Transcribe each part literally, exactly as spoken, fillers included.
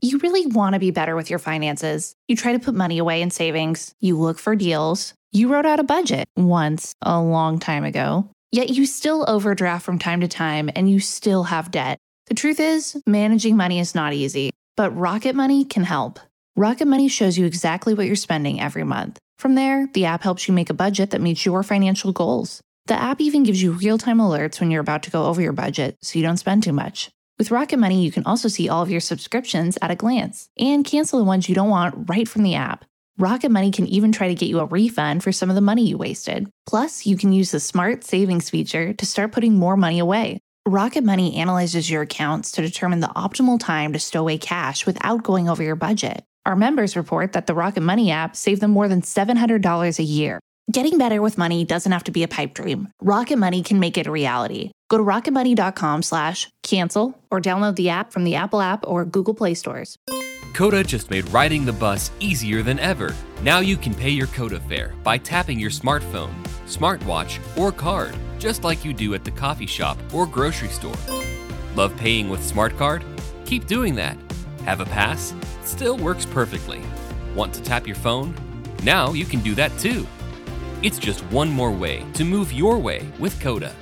You really want to be better with your finances. You try to put money away in savings. You look for deals. You wrote out a budget once, a long time ago. Yet you still overdraft from time to time and you still have debt. The truth is, managing money is not easy, but Rocket Money can help. Rocket Money shows you exactly what you're spending every month. From there, the app helps you make a budget that meets your financial goals. The app even gives you real-time alerts when you're about to go over your budget so you don't spend too much. With Rocket Money, you can also see all of your subscriptions at a glance and cancel the ones you don't want right from the app. Rocket Money can even try to get you a refund for some of the money you wasted. Plus, you can use the Smart Savings feature to start putting more money away. Rocket Money analyzes your accounts to determine the optimal time to stow away cash without going over your budget. Our members report that the Rocket Money app saved them more than seven hundred dollars a year. Getting better with money doesn't have to be a pipe dream. Rocket Money can make it a reality. Go to rocketmoney.com slash cancel or download the app from the Apple app or Google Play stores. Coda just made riding the bus easier than ever. Now you can pay your Coda fare by tapping your smartphone, smartwatch, or card, just like you do at the coffee shop or grocery store. Love paying with Smart Card? Keep doing that. Have a pass? Still works perfectly. Want to tap your phone? Now you can do that too. It's just one more way to move your way with Coda.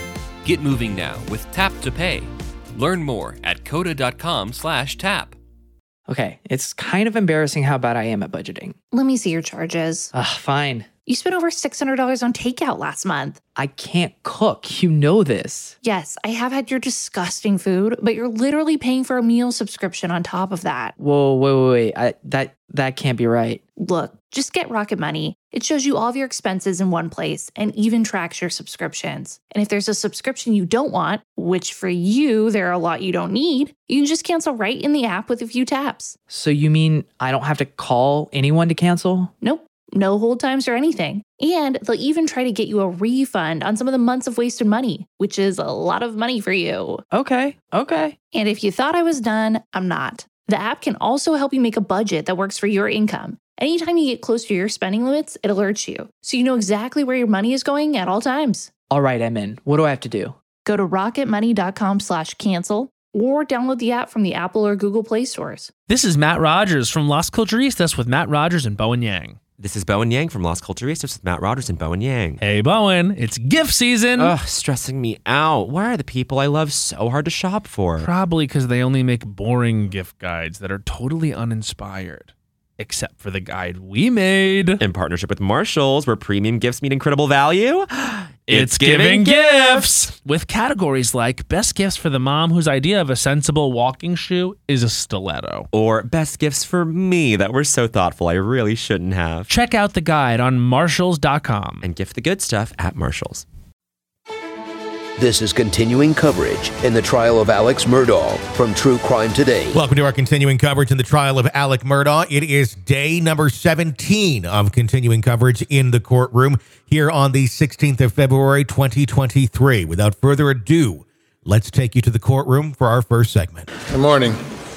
Get moving now with Tap to Pay. Learn more at coda.com slash tap. Okay, it's kind of embarrassing how bad I am at budgeting. Let me see your charges. Ugh, fine. You spent over six hundred dollars on takeout last month. I can't cook. You know this. Yes, I have had your disgusting food, but you're literally paying for a meal subscription on top of that. Whoa, wait, wait, wait. I, that, that can't be right. Look, just get Rocket Money. It shows you all of your expenses in one place and even tracks your subscriptions. And if there's a subscription you don't want, which for you, there are a lot you don't need, you can just cancel right in the app with a few taps. So you mean I don't have to call anyone to cancel? Nope. No hold times or anything. And they'll even try to get you a refund on some of the months of wasted money, which is a lot of money for you. Okay, okay. And if you thought I was done, I'm not. The app can also help you make a budget that works for your income. Anytime you get close to your spending limits, it alerts you, so you know exactly where your money is going at all times. All right, I'm in. What do I have to do? Go to rocketmoney.com slash cancel or download the app from the Apple or Google Play stores. This is Matt Rogers from Las Culturistas with Matt Rogers and Bowen Yang. This is Bowen Yang from Las Culturistas with Matt Rogers and Bowen Yang. Hey, Bowen, it's gift season. Ugh, stressing me out. Why are the people I love so hard to shop for? Probably because they only make boring gift guides that are totally uninspired. Except for the guide we made. In partnership with Marshalls, where premium gifts meet incredible value. It's, it's giving, giving gifts! gifts! With categories like best gifts for the mom whose idea of a sensible walking shoe is a stiletto. Or best gifts for me that were so thoughtful I really shouldn't have. Check out the guide on marshalls dot com. And gift the good stuff at Marshalls. This is continuing coverage in the trial of Alex Murdaugh from True Crime Today. Welcome to our continuing coverage in the trial of Alex Murdaugh. It is day number seventeen of continuing coverage in the courtroom here on the sixteenth of February, twenty twenty-three. Without further ado, let's take you to the courtroom for our first segment. Good morning.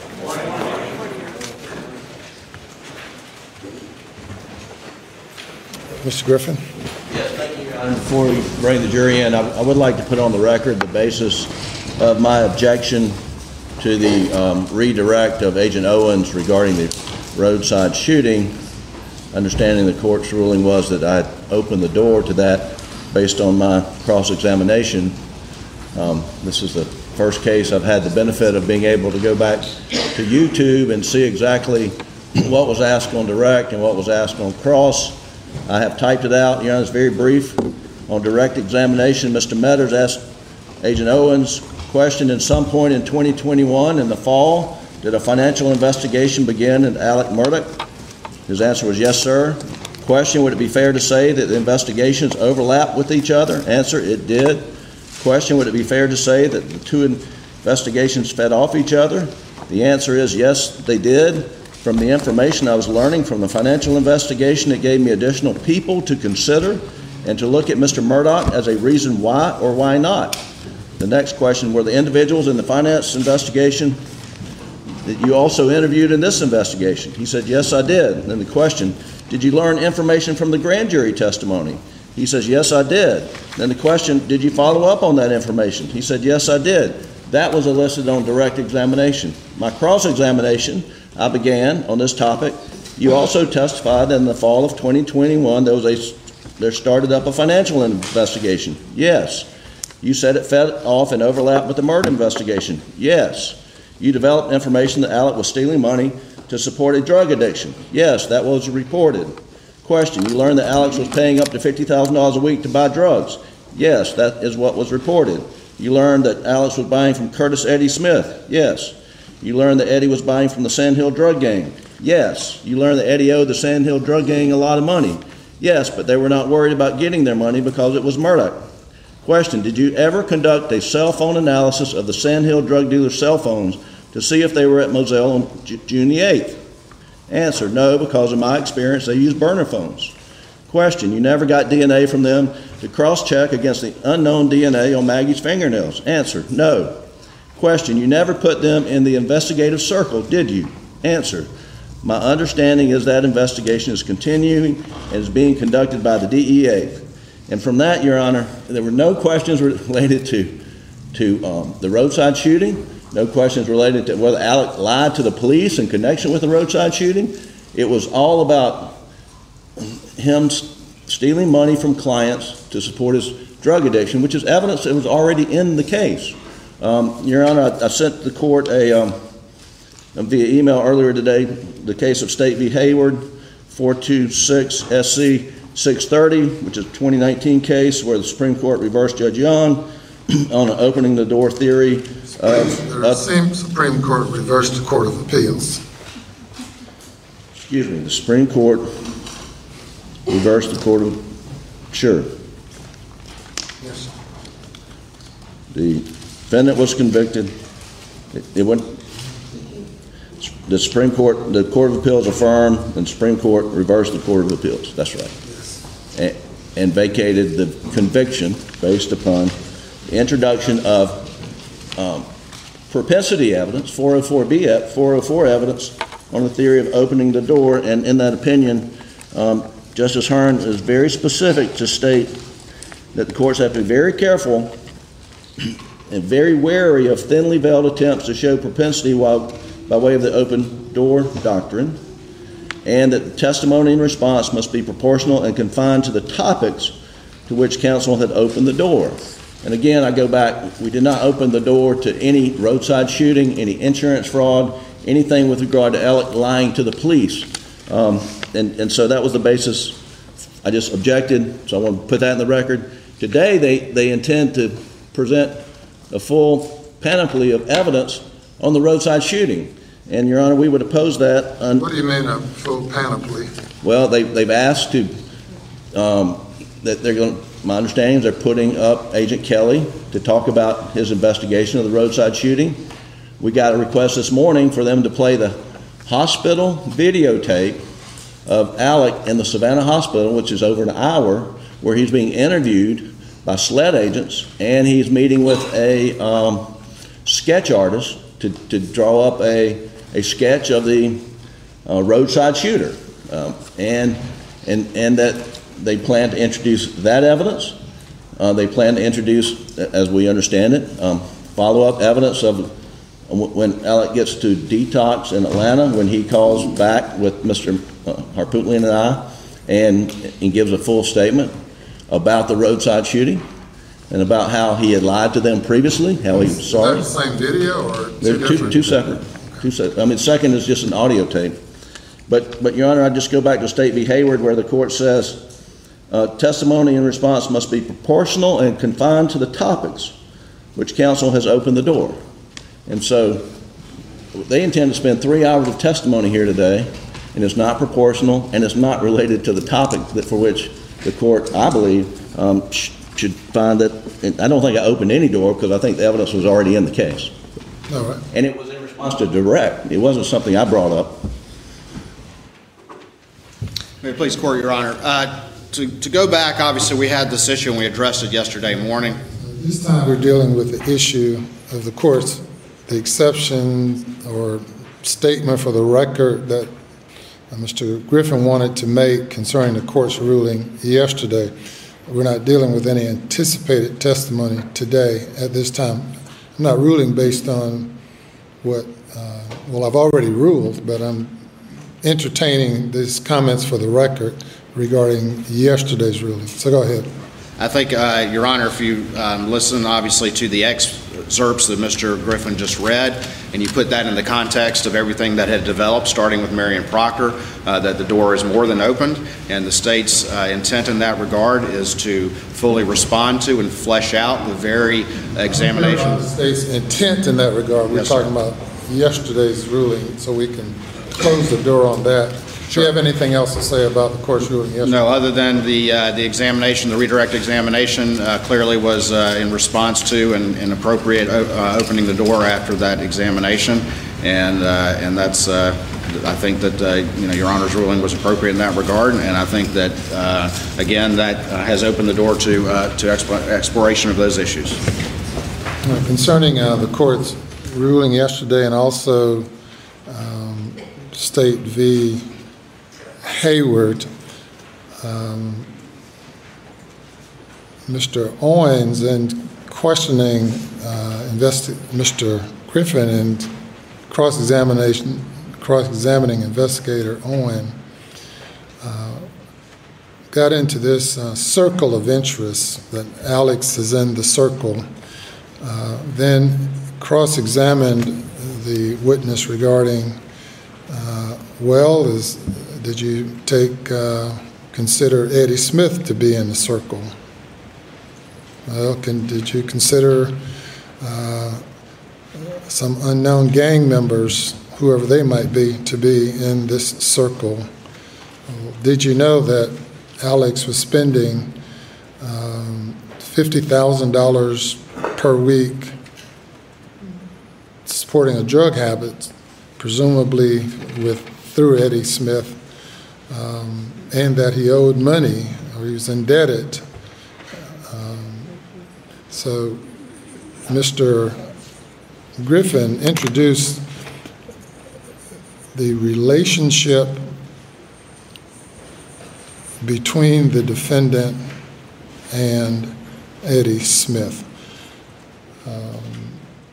Mister Griffin? Yes, thank you, Your Honor. Before we bring the jury in, I, I would like to put on the record the basis of my objection to the um, redirect of Agent Owens regarding the roadside shooting. Understanding the court's ruling was that I opened the door to that based on my cross-examination. Um, this is the first case I've had the benefit of being able to go back to YouTube and see exactly what was asked on direct and what was asked on cross. I have typed it out. Your Honor, it's very brief. On direct examination, Mister Metters asked Agent Owens, question in some point in twenty twenty-one in the fall, did a financial investigation begin at Alex Murdaugh? His answer was yes, sir. Question, would it be fair to say that the investigations overlap with each other? Answer, it did. Question, would it be fair to say that the two investigations fed off each other? The answer is yes, they did. From the information I was learning from the financial investigation, it gave me additional people to consider and to look at Mister Murdaugh as a reason why or why not. The next question, were the individuals in the finance investigation that you also interviewed in this investigation? He said, yes, I did. And then the question, did you learn information from the grand jury testimony? He says, yes, I did. Then the question, did you follow up on that information? He said, yes, I did. That was elicited on direct examination. My cross-examination, I began on this topic. You also testified that in the fall of twenty twenty-one, there was a, there started up a financial investigation. Yes. You said it fed off and overlapped with the murder investigation. Yes. You developed information that Alec was stealing money to support a drug addiction. Yes, that was reported. Question, you learned that Alex was paying up to fifty thousand dollars a week to buy drugs. Yes, that is what was reported. You learned that Alex was buying from Curtis Eddie Smith. Yes. You learned that Eddie was buying from the Sand Hill drug gang. Yes. You learned that Eddie owed the Sand Hill drug gang a lot of money. Yes, but they were not worried about getting their money because it was Murdoch. Question, did you ever conduct a cell phone analysis of the Sand Hill drug dealer's cell phones to see if they were at Moselle on J- June the eighth? Answer, no, because in my experience, they use burner phones. Question, you never got D N A from them to cross-check against the unknown D N A on Maggie's fingernails. Answer, no. Question, you never put them in the investigative circle, did you? Answer, my understanding is that investigation is continuing and is being conducted by the D E A. And from that, Your Honor, there were no questions related to, to um, the roadside shooting, no questions related to whether Alec lied to the police in connection with the roadside shooting. It was all about him stealing money from clients to support his drug addiction, which is evidence that was already in the case. Um, Your Honor, I, I sent the court a, um, via email earlier today, the case of State v. Hayward, four two six S C six thirty, which is a twenty nineteen case where the Supreme Court reversed Judge Young on an opening the door theory. Of, the same Supreme Court reversed the Court of Appeals. Excuse me, the Supreme Court reversed the Court of, sure. Yes. The defendant was convicted. It, it went, the Supreme Court, the Court of Appeals affirmed, and the Supreme Court reversed the Court of Appeals. That's right. Yes. And, and vacated the conviction based upon the introduction of um, propensity evidence, four oh four B, four oh four evidence on the theory of opening the door. And in that opinion, um, Justice Hearn is very specific to state that the courts have to be very careful and very wary of thinly veiled attempts to show propensity while by way of the open door doctrine, and that the testimony and response must be proportional and confined to the topics to which counsel had opened the door. And again, I go back, we did not open the door to any roadside shooting, any insurance fraud, anything with regard to Alec lying to the police. Um, and, and so that was the basis. I just objected, so I want to put that in the record. Today, they, they intend to present a full panoply of evidence on the roadside shooting. And, Your Honor, we would oppose that. Un- what do you mean a full panoply? Well, they, they've asked to, um, that they're going to, my understanding is they're putting up Agent Kelly to talk about his investigation of the roadside shooting. We got a request this morning for them to play the hospital videotape of Alec in the Savannah Hospital, which is over an hour, where he's being interviewed by SLED agents, and he's meeting with a um, sketch artist to, to draw up a, a sketch of the uh, roadside shooter. Um, and, and, and that they plan to introduce that evidence. Uh, they plan to introduce, as we understand it, um, follow-up evidence of when Alec gets to detox in Atlanta, when he calls back with Mister Harpootlian and I, and, and gives a full statement about the roadside shooting and about how he had lied to them previously, how he was sorry. Is that the same video or two They're two, two separate. Two separate. I mean, second is just an audio tape. But, but Your Honor, I just go back to State v. Hayward, where the court says uh, testimony and response must be proportional and confined to the topics which counsel has opened the door. And so they intend to spend three hours of testimony here today, and it's not proportional, and it's not related to the topic that for which the court, I believe, um, sh- should find that. And I don't think I opened any door because I think the evidence was already in the case. All right. And it was in response to direct. It wasn't something I brought up. May it please court, Your Honor. Uh, to, to go back, obviously we had this issue and we addressed it yesterday morning. This time we're dealing with the issue of the court's, the exception or statement for the record that uh, Mister Griffin wanted to make concerning the court's ruling yesterday. We're not dealing with any anticipated testimony today at this time. I'm not ruling based on what, uh, well, I've already ruled, but I'm entertaining these comments for the record regarding yesterday's ruling. So go ahead. I think, uh, Your Honor, if you um, listen, obviously, to the excerpts that Mister Griffin just read, and you put that in the context of everything that had developed, starting with Marion Proctor, uh, that the door is more than opened, and the state's uh, intent in that regard is to fully respond to and flesh out the very examination. The state's intent in that regard, we're Yes, talking sir. about yesterday's ruling, so we can close the door on that. Do you have anything else to say about the court's ruling yesterday? No, other than the uh, the examination, the redirect examination uh, clearly was uh, in response to and, and appropriate uh, opening the door after that examination, and uh, and that's uh, I think that uh, you know Your Honor's ruling was appropriate in that regard, and I think that uh, again that uh, has opened the door to uh, to expo- exploration of those issues. Uh, concerning uh, the court's ruling yesterday, and also um, State v. Hayward, um, Mister Owens, in questioning uh, investi- Mister Griffin and cross-examination, cross-examining investigator Owen, uh, got into this uh, circle of interest that Alex is in the circle. Uh, then cross-examined the witness regarding, uh, well, is did you take uh, consider Eddie Smith to be in the circle? Well, can, did you consider uh, some unknown gang members, whoever they might be, to be in this circle? Did you know that Alex was spending um, fifty thousand dollars per week supporting a drug habit, presumably with through Eddie Smith, um, and that he owed money or he was indebted? Um, so Mister Griffin introduced the relationship between the defendant and Eddie Smith. Um,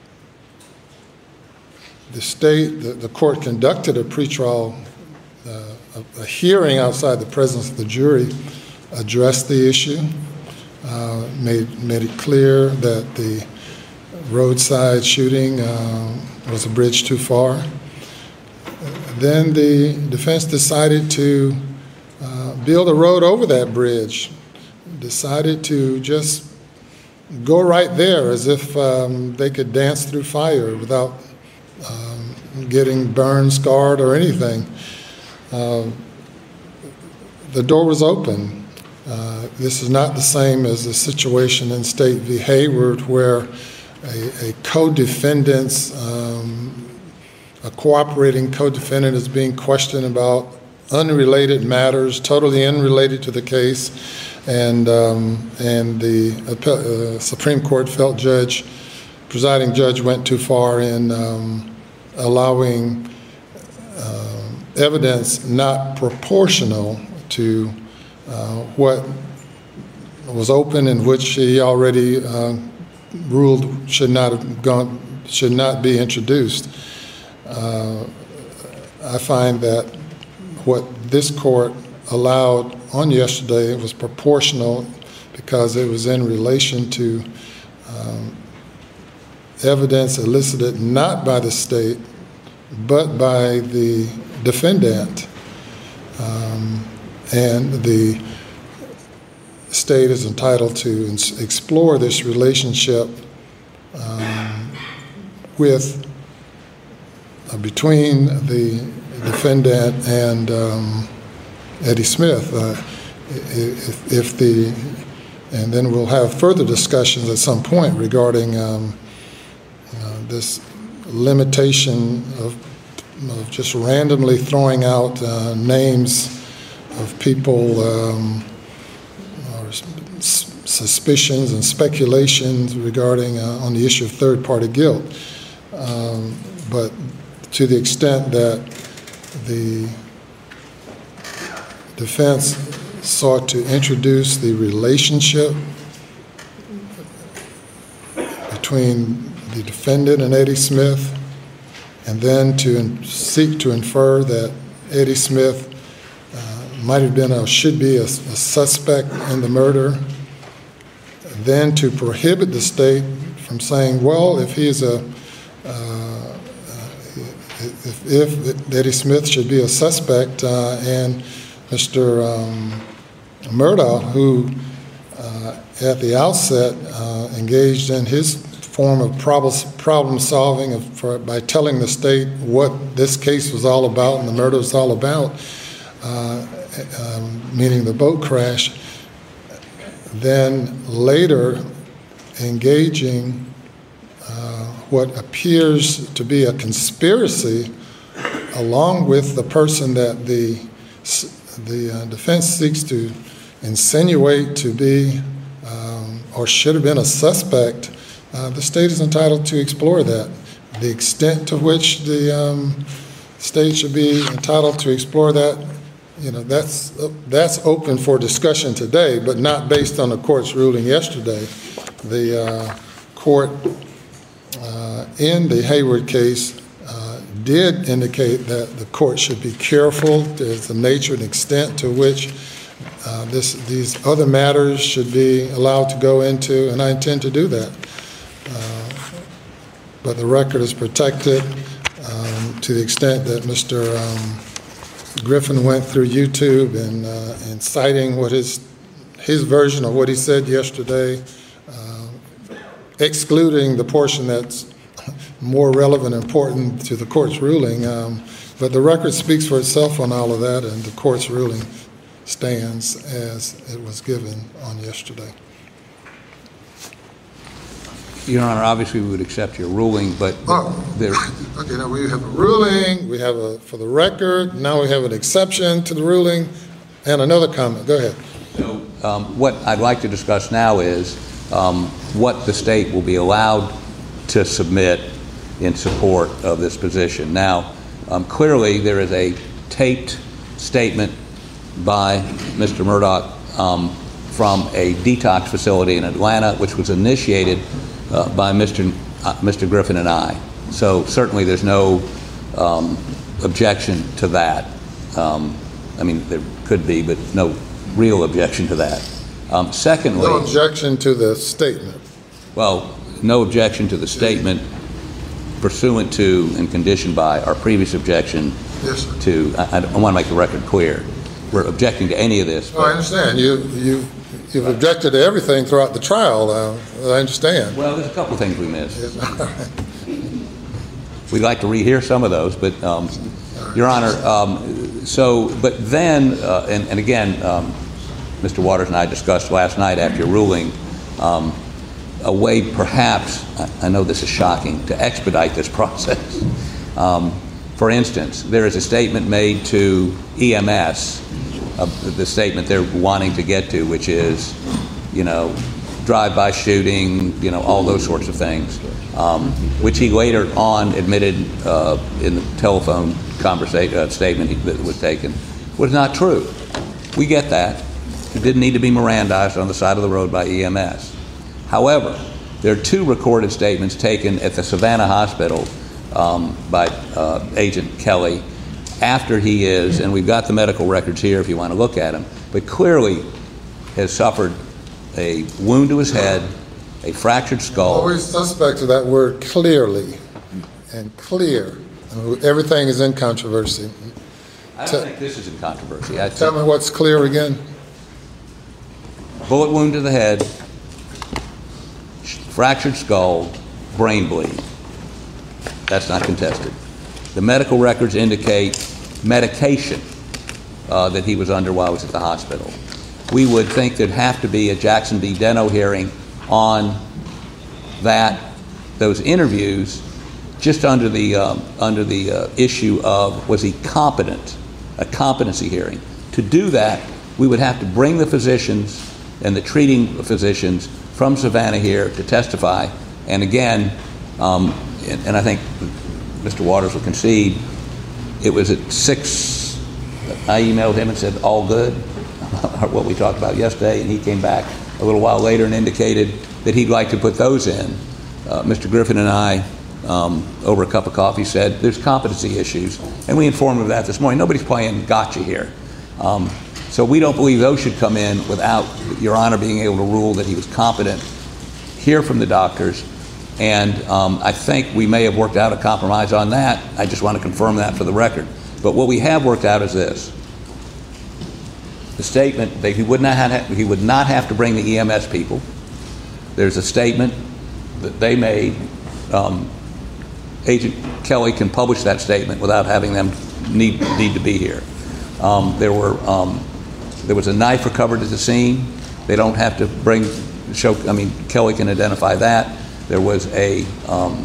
the state, the, the court conducted a pretrial, uh, a, a hearing outside the presence of the jury, addressed the issue, uh, made, made it clear that the roadside shooting uh, was a bridge too far. Then the defense decided to uh, build a road over that bridge, decided to just go right there as if um, they could dance through fire without um, getting burned, scarred, or anything. Uh, the door was open. Uh, this is not the same as the situation in State v. Hayward, where a, a co-defendant's, um, a cooperating co-defendant is being questioned about unrelated matters, totally unrelated to the case, and um, and the uh, Supreme Court felt judge, presiding judge, went too far in um, allowing uh, evidence not proportional to uh, what was open and which he already uh, ruled should not have gone, should not be introduced. Uh, I find that what this court allowed on yesterday was proportional because it was in relation to um, evidence elicited not by the state but by the defendant. Um, and the state is entitled to ins- explore this relationship um, with uh, between the defendant and um, Eddie Smith. Uh, if, if the, and then we'll have further discussions at some point regarding um, uh, this limitation of, of just randomly throwing out uh, names of people, um, or s- suspicions and speculations regarding uh, on the issue of third-party guilt. Um, but to the extent that the defense sought to introduce the relationship between the defendant and Eddie Smith, and then to in, seek to infer that Eddie Smith uh, might have been or should be a, a suspect in the murder, then to prohibit the state from saying, well, if he is a, uh, if, if Eddie Smith should be a suspect uh, and Mister Um, Murdaugh, who uh, at the outset uh, engaged in his form of problem, problem solving of, for, by telling the state what this case was all about and the murder was all about, uh, um, meaning the boat crash, then later engaging uh, what appears to be a conspiracy along with the person that the, the uh, defense seeks to insinuate to be um, or should have been a suspect. Uh, the state is entitled to explore that. The extent to which the um, state should be entitled to explore that, you know, that's uh, that's open for discussion today, but not based on the court's ruling yesterday. The uh, court uh, in the Hayward case uh, did indicate that the court should be careful as the nature and extent to which uh, this these other matters should be allowed to go into, and I intend to do that. Uh, but the record is protected um, to the extent that Mister Um, Griffin went through YouTube and uh, and citing what his his version of what he said yesterday, uh, excluding the portion that's more relevant and important to the court's ruling. Um, but the record speaks for itself on all of that, and the court's ruling stands as it was given on yesterday. Your Honor, obviously we would accept your ruling, but oh, there. Okay, now we have a ruling, we have a, for the record, now we have an exception to the ruling, and another comment. Go ahead. So um, what I'd like to discuss now is um, what the state will be allowed to submit in support of this position. Now, um, clearly there is a taped statement by Mister Murdaugh um, from a detox facility in Atlanta, which was initiated Uh, by Mister Uh, Mister Griffin and I. So certainly there's no um, objection to that. Um, I mean, there could be, but no real objection to that. Um, secondly, no objection to the statement. Well, no objection to the statement pursuant to and conditioned by our previous objection. Yes, sir. To. I, I want to make the record clear. We're objecting to any of this. Oh, I understand. You you. You've objected to everything throughout the trial, uh, I understand. Well, there's a couple of things we missed. We'd like to rehear some of those, but, um, Your Honor, um, so, but then, uh, and, and again, um, Mister Waters and I discussed last night after your ruling, um, a way perhaps, I, I know this is shocking, to expedite this process. Um, for instance, there is a statement made to E M S, Uh, the statement they're wanting to get to, which is, you know, drive-by shooting, you know, all those sorts of things, um, which he later on admitted uh, in the telephone conversation uh, statement he, that was taken was not true. We get that. It didn't need to be Mirandized on the side of the road by E M S. However, there are two recorded statements taken at the Savannah Hospital um, by uh, Agent Kelly after he is, and we've got the medical records here if you want to look at them, but clearly has suffered a wound to his head, a fractured skull. Always suspect of that word clearly and clear. Everything is in controversy. I don't think this is in controversy. I Tell me what's clear again. Bullet wound to the head, fractured skull, brain bleed. That's not contested. The medical records indicate medication uh, that he was under while he was at the hospital. We would think there'd have to be a Jackson v. Deno hearing on that, those interviews, just under the um, under the uh, issue of was he competent, a competency hearing. To do that, we would have to bring the physicians and the treating physicians from Savannah here to testify. And again, um, and, and I think Mister Waters will concede, it was at six, I emailed him and said, all good, what we talked about yesterday, and he came back a little while later and indicated that he'd like to put those in. uh, Mister Griffin and I, um, over a cup of coffee, said there's competency issues, and we informed him of that this morning. Nobody's playing gotcha here. Um, so we don't believe those should come in without Your Honor being able to rule that he was competent, hear from the doctors, and um, I think we may have worked out a compromise on that. I just want to confirm that for the record. But what we have worked out is this. The statement that he would not have, he would not have to bring the E M S people. There's a statement that they made. Um, Agent Kelly can publish that statement without having them need need to be here. Um, there were um, there was a knife recovered at the scene. They don't have to bring show. I mean, Kelly can identify that. There was a um,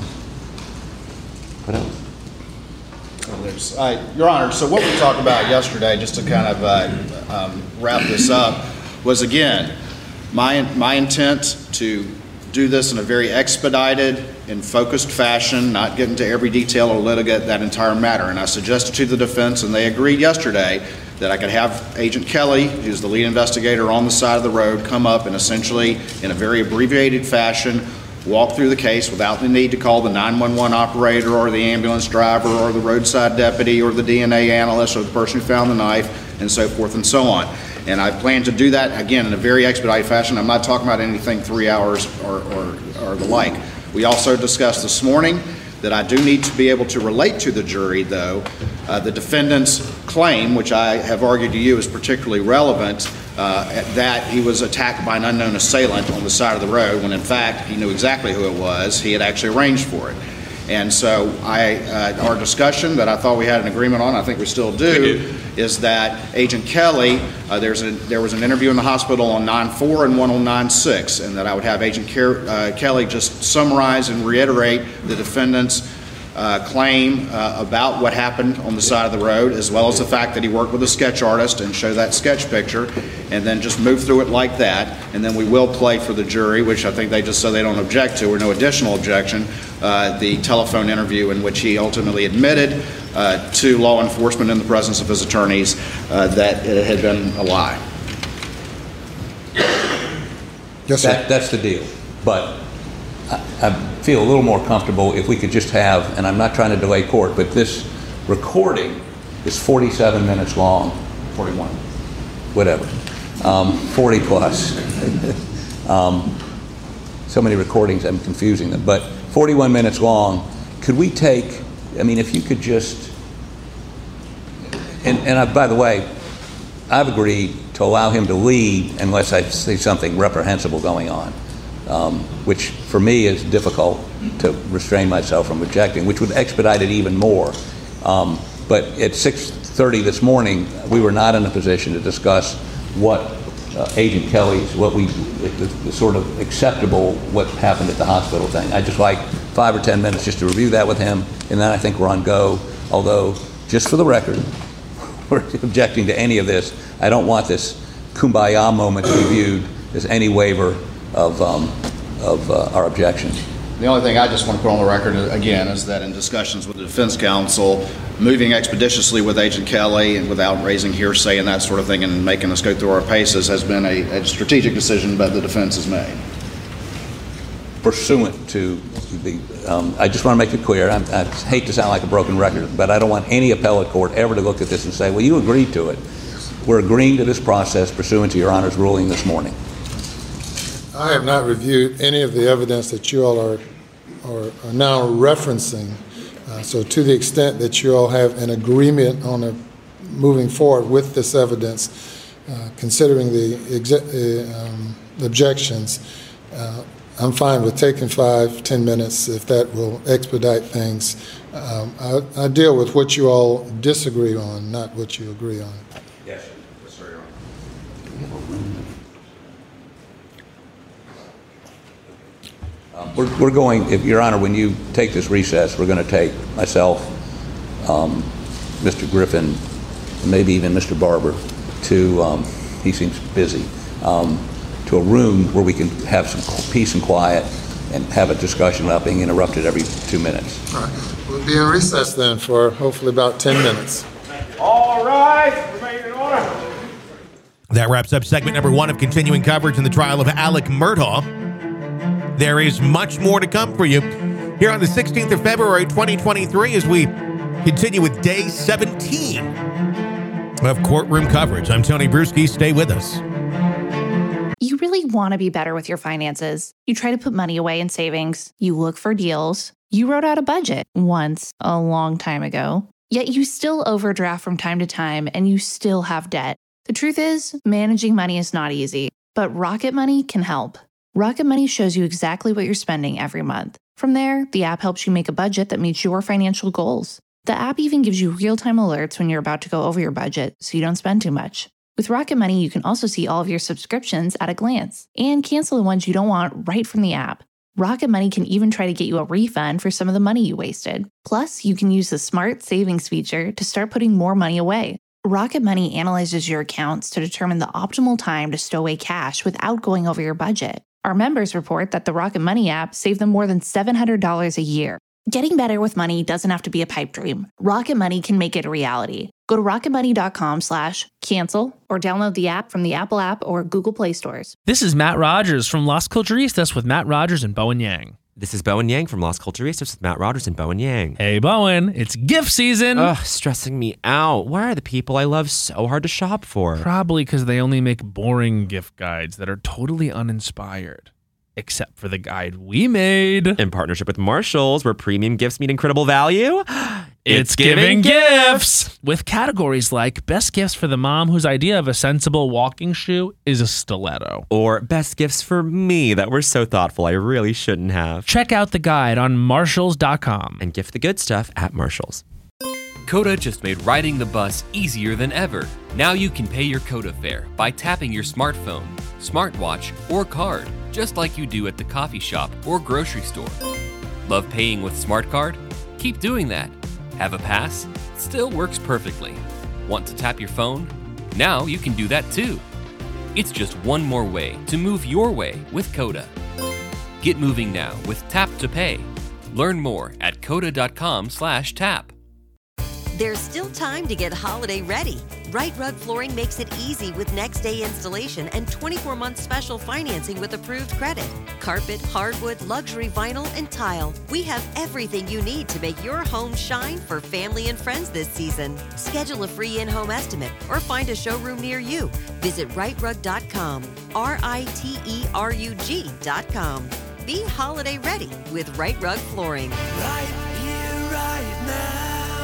what else? Well, there's, uh, Your Honor, so what we talked about yesterday, just to kind of uh, um, wrap this up, was again my my intent to do this in a very expedited and focused fashion, not get into every detail or litigate that entire matter. And I suggested to the defense, and they agreed yesterday, that I could have Agent Kelly, who's the lead investigator on the side of the road, come up and essentially, in a very abbreviated fashion, walk through the case without the need to call the nine one one operator or the ambulance driver or the roadside deputy or the D N A analyst or the person who found the knife, and so forth and so on. And I plan to do that, again, in a very expedited fashion. I'm not talking about anything three hours or, or, or the like. We also discussed this morning that I do need to be able to relate to the jury, though, uh, the defendant's claim, which I have argued to you is particularly relevant, uh, that he was attacked by an unknown assailant on the side of the road, when in fact he knew exactly who it was. He had actually arranged for it. And so I, uh, our discussion that I thought we had an agreement on, I think we still do, we do. is that Agent Kelly, uh, there's a, there was an interview in the hospital on nine four and one on nine six, and that I would have Agent Ker- uh, Kelly just summarize and reiterate the defendant's uh, claim uh, about what happened on the side of the road, as well as the fact that he worked with a sketch artist, and show that sketch picture, and then just move through it like that. And then we will play for the jury, which I think they just said they don't object to, or no additional objection, uh, the telephone interview in which he ultimately admitted uh, to law enforcement in the presence of his attorneys uh, that it had been a lie. Yes, sir. That, that's the deal. But I, I feel a little more comfortable if we could just have, and I'm not trying to delay court, but this recording is forty-seven minutes long, forty-one, whatever, um, forty plus. um, so many recordings, I'm confusing them, but forty-one minutes long. Could we take, I mean, if you could just, and, and I, by the way, I've agreed to allow him to lead unless I see something reprehensible going on. Um, which for me is difficult to restrain myself from objecting, which would expedite it even more. Um, but at six thirty this morning, we were not in a position to discuss what uh, Agent Kelly's, what we, the, the sort of acceptable, what happened at the hospital thing. I just like five or ten minutes just to review that with him, and then I think we're on go. Although, just for the record, we're objecting to any of this. I don't want this kumbaya moment to be viewed as any waiver of, um, of uh, our objection. The only thing I just want to put on the record, again, is that in discussions with the defense counsel, moving expeditiously with Agent Kelly and without raising hearsay and that sort of thing and making us go through our paces has been a, a strategic decision that the defense has made. Pursuant to the, um, I just want to make it clear, I'm, I hate to sound like a broken record, but I don't want any appellate court ever to look at this and say, well, you agreed to it. We're agreeing to this process pursuant to Your Honor's ruling this morning. I have not reviewed any of the evidence that you all are, are, are now referencing. Uh, so to the extent that you all have an agreement on a, moving forward with this evidence, uh, considering the, exe- uh, um, the objections, uh, I'm fine with taking five, ten minutes if that will expedite things. Um, I, I deal with what you all disagree on, not what you agree on. Yes, yes, sir, Your Honor. Um, we're, we're going, if Your Honor, when you take this recess, we're going to take myself, um, Mister Griffin, maybe even Mister Barber, to, um, he seems busy, um, to a room where we can have some peace and quiet and have a discussion without being interrupted every two minutes. All right. We'll be in recess then for hopefully about ten minutes. All right. Remain in order. That wraps up segment number one of continuing coverage in the trial of Alec Murdaugh. There is much more to come for you here on the sixteenth of February, twenty twenty-three, as we continue with day seventeen of courtroom coverage. I'm Tony Bruschi. Stay with us. You really want to be better with your finances. You try to put money away in savings. You look for deals. You wrote out a budget once a long time ago. Yet you still overdraft from time to time and you still have debt. The truth is, managing money is not easy, but Rocket Money can help. Rocket Money shows you exactly what you're spending every month. From there, the app helps you make a budget that meets your financial goals. The app even gives you real-time alerts when you're about to go over your budget so you don't spend too much. With Rocket Money, you can also see all of your subscriptions at a glance and cancel the ones you don't want right from the app. Rocket Money can even try to get you a refund for some of the money you wasted. Plus, you can use the Smart Savings feature to start putting more money away. Rocket Money analyzes your accounts to determine the optimal time to stow away cash without going over your budget. Our members report that the Rocket Money app saved them more than seven hundred dollars a year. Getting better with money doesn't have to be a pipe dream. Rocket Money can make it a reality. Go to rocketmoney.com slash cancel or download the app from the Apple app or Google Play stores. This is Matt Rogers from Las Culturistas with Matt Rogers and Bowen Yang. This is Bowen Yang from Las Culturistas with Matt Rogers and Bowen Yang. Hey, Bowen, it's gift season. Ugh, stressing me out. Why are the people I love so hard to shop for? Probably because they only make boring gift guides that are totally uninspired. Except for the guide we made. In partnership with Marshalls, where premium gifts meet incredible value. It's giving gifts! With categories like best gifts for the mom whose idea of a sensible walking shoe is a stiletto. Or best gifts for me that were so thoughtful I really shouldn't have. Check out the guide on marshalls dot com. And gift the good stuff at Marshalls. Coda just made riding the bus easier than ever. Now you can pay your Coda fare by tapping your smartphone, smartwatch, or card, just like you do at the coffee shop or grocery store. Love paying with Smart Card? Keep doing that. Have a pass? Still works perfectly. Want to tap your phone? Now you can do that too. It's just one more way to move your way with Coda. Get moving now with Tap to Pay. Learn more at coda.com slash tap. There's still time to get holiday ready. Right Rug Flooring makes it easy with next day installation and twenty-four month special financing with approved credit. Carpet, hardwood, luxury vinyl, and tile. We have everything you need to make your home shine for family and friends this season. Schedule a free in-home estimate or find a showroom near you. Visit right rug dot com, R I T E R U G dot com. Be holiday ready with Right Rug Flooring. Right here, right now.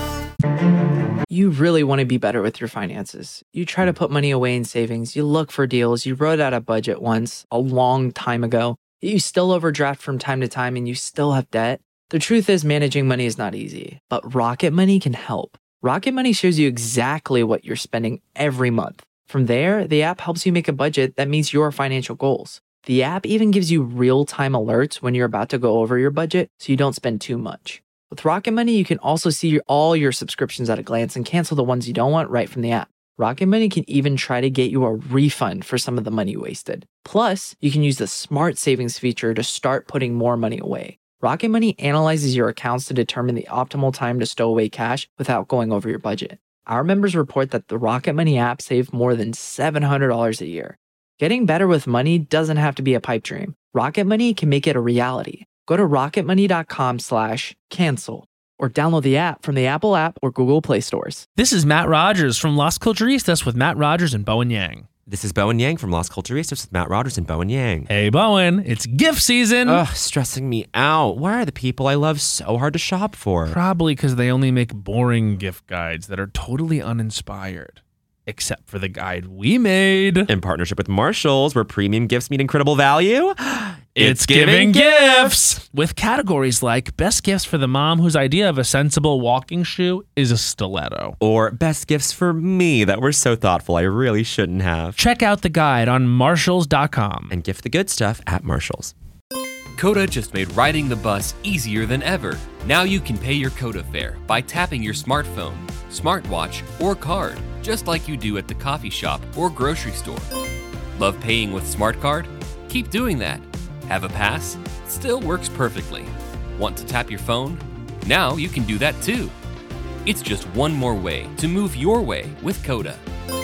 You really want to be better with your finances. You try to put money away in savings. You look for deals. You wrote out a budget once a long time ago. You still overdraft from time to time and you still have debt. The truth is, managing money is not easy, but Rocket Money can help. Rocket Money shows you exactly what you're spending every month. From there, the app helps you make a budget that meets your financial goals. The app even gives you real-time alerts when you're about to go over your budget so you don't spend too much. With Rocket Money, you can also see all your subscriptions at a glance and cancel the ones you don't want right from the app. Rocket Money can even try to get you a refund for some of the money you wasted. Plus, you can use the Smart Savings feature to start putting more money away. Rocket Money analyzes your accounts to determine the optimal time to stow away cash without going over your budget. Our members report that the Rocket Money app saved more than seven hundred dollars a year. Getting better with money doesn't have to be a pipe dream. Rocket Money can make it a reality. Go to rocketmoney.com slash cancel or download the app from the Apple app or Google Play stores. This is Matt Rogers from Las Culturistas with Matt Rogers and Bowen Yang. This is Bowen Yang from Las Culturistas with Matt Rogers and Bowen Yang. Hey, Bowen, it's gift season. Ugh, stressing me out. Why are the people I love so hard to shop for? Probably because they only make boring gift guides that are totally uninspired. Except for the guide we made. In partnership with Marshalls, where premium gifts meet incredible value. It's giving gifts! With categories like best gifts for the mom whose idea of a sensible walking shoe is a stiletto. Or best gifts for me that were so thoughtful I really shouldn't have. Check out the guide on marshalls dot com. And gift the good stuff at Marshalls. Coda just made riding the bus easier than ever. Now you can pay your Coda fare by tapping your smartphone, smartwatch, or card, just like you do at the coffee shop or grocery store. Love paying with Smart Card? Keep doing that. Have a pass? Still works perfectly. Want to tap your phone? Now you can do that too. It's just one more way to move your way with Coda.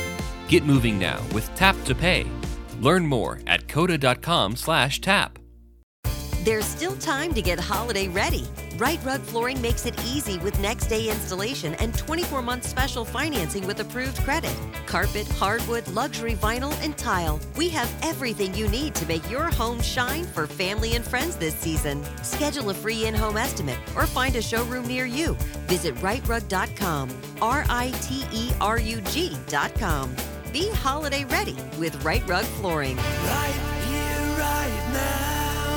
Get moving now with Tap to Pay. Learn more at coda.com slash tap. There's still time to get holiday ready. Right Rug Flooring makes it easy with next day installation and twenty-four month special financing with approved credit. Carpet, hardwood, luxury vinyl, and tile. We have everything you need to make your home shine for family and friends this season. Schedule a free in-home estimate or find a showroom near you. Visit right rug dot com, R I T E R U G dot com. Be holiday ready with Right Rug Flooring. Right here, right now.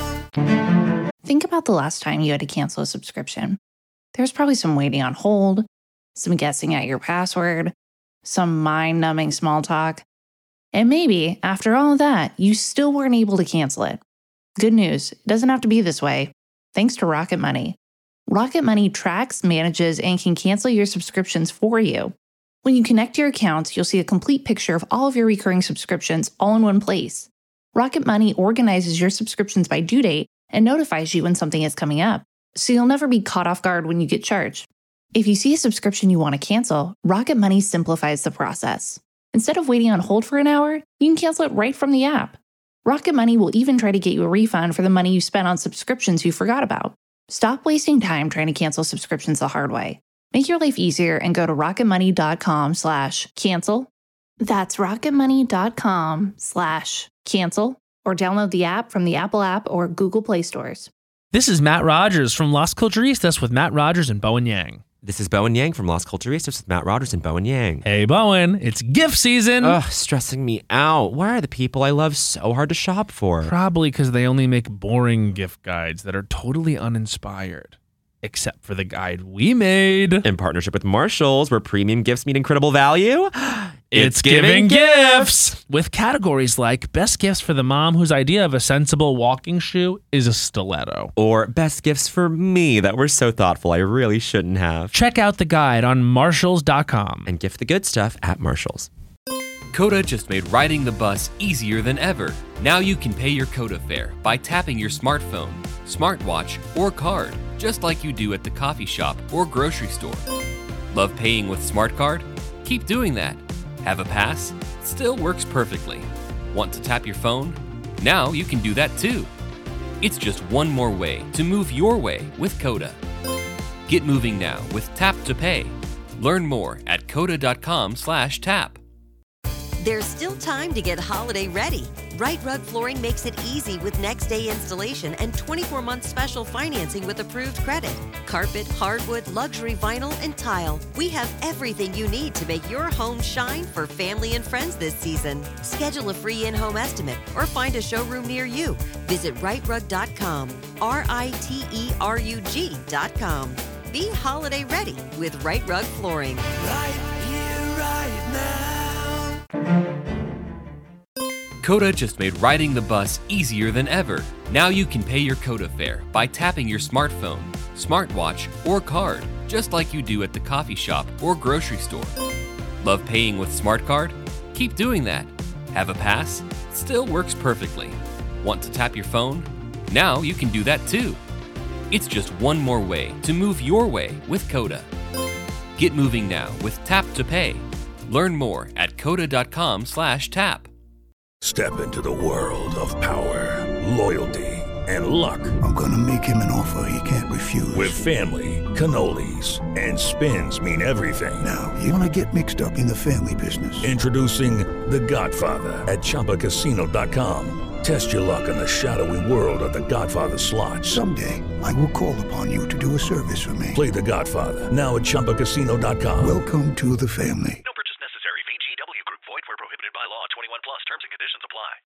Think about the last time you had to cancel a subscription. There's probably some waiting on hold, some guessing at your password, some mind-numbing small talk. And maybe, after all of that, you still weren't able to cancel it. Good news, it doesn't have to be this way. Thanks to Rocket Money. Rocket Money tracks, manages, and can cancel your subscriptions for you. When you connect your accounts, you'll see a complete picture of all of your recurring subscriptions all in one place. Rocket Money organizes your subscriptions by due date and notifies you when something is coming up, so you'll never be caught off guard when you get charged. If you see a subscription you want to cancel, Rocket Money simplifies the process. Instead of waiting on hold for an hour, you can cancel it right from the app. Rocket Money will even try to get you a refund for the money you spent on subscriptions you forgot about. Stop wasting time trying to cancel subscriptions the hard way. Make your life easier and go to rocketmoney.com slash cancel. That's rocketmoney.com slash cancel, or download the app from the Apple app or Google Play stores. This is Matt Rogers from Las Culturistas with Matt Rogers and Bowen Yang. This is Bowen Yang from Las Culturistas with Matt Rogers and Bowen Yang. Hey, Bowen, it's gift season. Ugh, stressing me out. Why are the people I love so hard to shop for? Probably because they only make boring gift guides that are totally uninspired. Except for the guide we made. In partnership with Marshalls, where premium gifts meet incredible value. It's giving gifts! With categories like best gifts for the mom whose idea of a sensible walking shoe is a stiletto. Or best gifts for me that were so thoughtful I really shouldn't have. Check out the guide on marshalls dot com. And gift the good stuff at Marshalls. Coda just made riding the bus easier than ever. Now you can pay your Coda fare by tapping your smartphone, smartwatch, or card, just like you do at the coffee shop or grocery store. Love paying with Smart Card? Keep doing that. Have a pass? Still works perfectly. Want to tap your phone? Now you can do that too. It's just one more way to move your way with Coda. Get moving now with Tap to Pay. Learn more at coda.com slash tap. There's still time to get holiday ready. Right Rug Flooring makes it easy with next day installation and twenty-four month special financing with approved credit. Carpet, hardwood, luxury vinyl, and tile. We have everything you need to make your home shine for family and friends this season. Schedule a free in-home estimate or find a showroom near you. Visit right rug dot com, R I T E R U G dot com. Be holiday ready with Right Rug Flooring. Right here, right now. Coda just made riding the bus easier than ever. Now you can pay your Coda fare by tapping your smartphone, smartwatch, or card, just like you do at the coffee shop or grocery store. Love paying with Smart Card? Keep doing that. Have a pass? Still works perfectly. Want to tap your phone? Now you can do that too. It's just one more way to move your way with Coda. Get moving now with Tap to Pay. Learn more at coda.com slash tap. Step into the world of power, loyalty, and luck. I'm gonna make him an offer he can't refuse. With family, cannolis, and spins mean everything. Now, you wanna get mixed up in the family business. Introducing The Godfather at Chumba Casino dot com. Test your luck in the shadowy world of The Godfather slot. Someday, I will call upon you to do a service for me. Play The Godfather, now at Chumba Casino dot com. Welcome to the family. No purchase necessary. V G W Group. Void where prohibited by law. twenty-one plus. Terms and conditions apply.